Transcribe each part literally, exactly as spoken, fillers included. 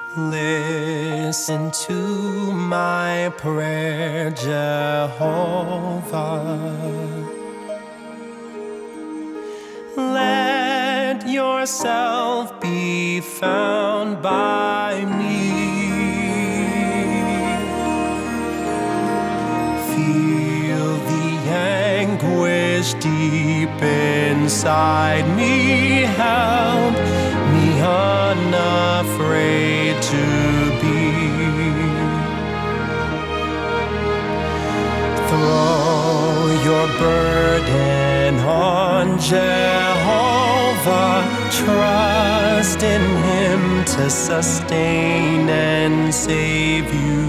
Listen to my prayer, Jehovah. Let yourself be found by me. Feel the anguish deep inside me. Help me unafraid to be. Throw your burden on Jehovah. Trust in Him to sustain and save you.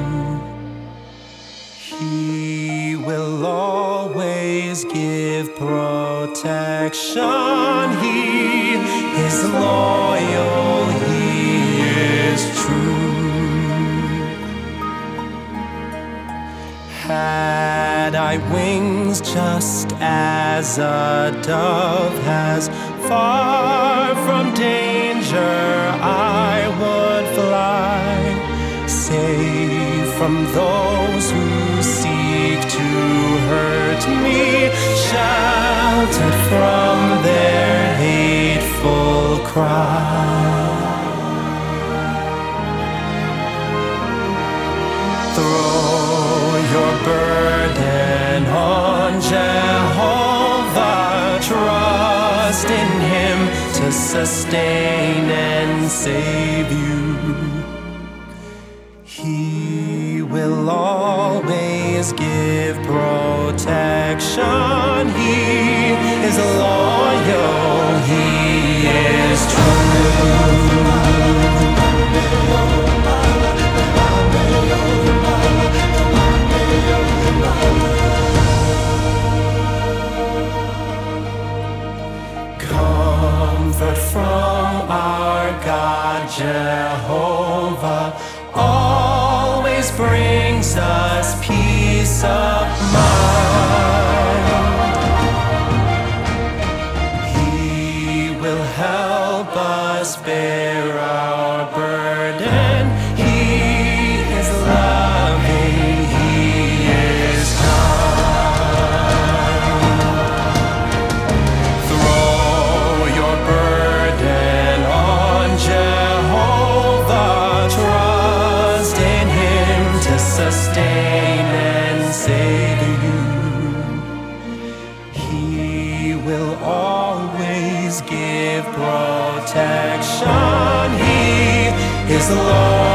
He will always give protection. He is loyal, He is true. Had I wings just as a dove has, far from danger I would fly, safe from those who seek to hurt me, sheltered from their hateful cry. Throw your burden on Jehovah. Trust in Him to sustain and save you. He will always give protection. He is loyal, He is true. Comfort from our God Jehovah always brings us peace of mind. He will help us bear our burden. He is loving, He is kind. Throw your burden on Jehovah. Trust in Him to sustain and save you. He will always give protection. He is the Lord.